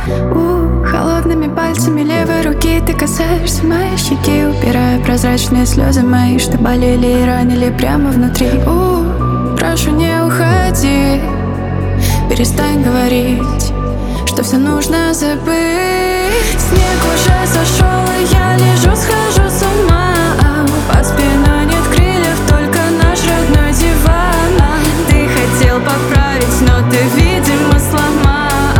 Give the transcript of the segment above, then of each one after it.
Холодными пальцами левой руки ты касаешься моей щеки, убирая прозрачные слезы мои, что болели и ранили прямо внутри. Прошу, не уходи, перестань говорить, что все нужно забыть. Снег уже сошел, и я лежу, схожу с ума. Под спиной нет крыльев, только наш родной диван. Ты хотел поправить, но ты, видимо, сломал.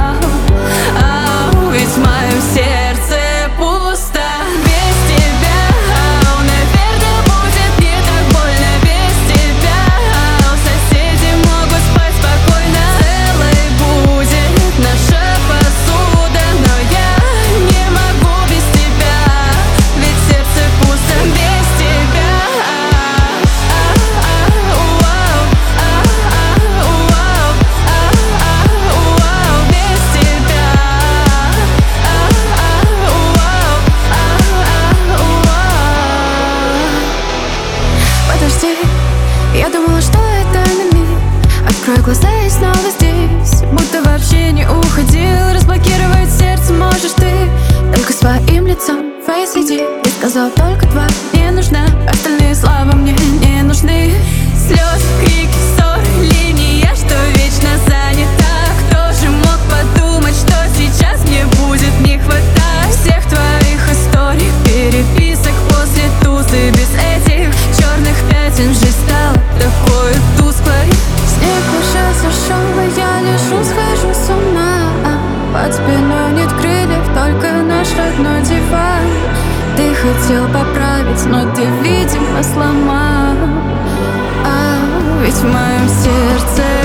Ведь в моем сердце пусто без тебя. Наверное, будет не так больно без тебя. Соседи могут спать спокойно, целой будет наша посуда. Но я не могу без тебя, ведь сердце пусто без тебя. Без тебя. Подожди, я думала, что это на миг. Открой глаза и снова здесь, будто вообще не уходил. Разблокировать сердце можешь ты только своим лицом. Face ID, я сказал только два. Не нужна, остальные слова мне не нужны. Слез, крики, ссоры, линия, что вечно занята. Кто же мог подумать, что сейчас мне будет не хватать всех твоих историй, переписок после тузы. Без этих черных пятен жизнь стала такой тусклой. Снег уже сошел, и я лежу, схожу с ума. Под спиной нет крыльев, только наш родной диван. Ты хотел поправить, но ты, видимо, сломал. Ведь в моем сердце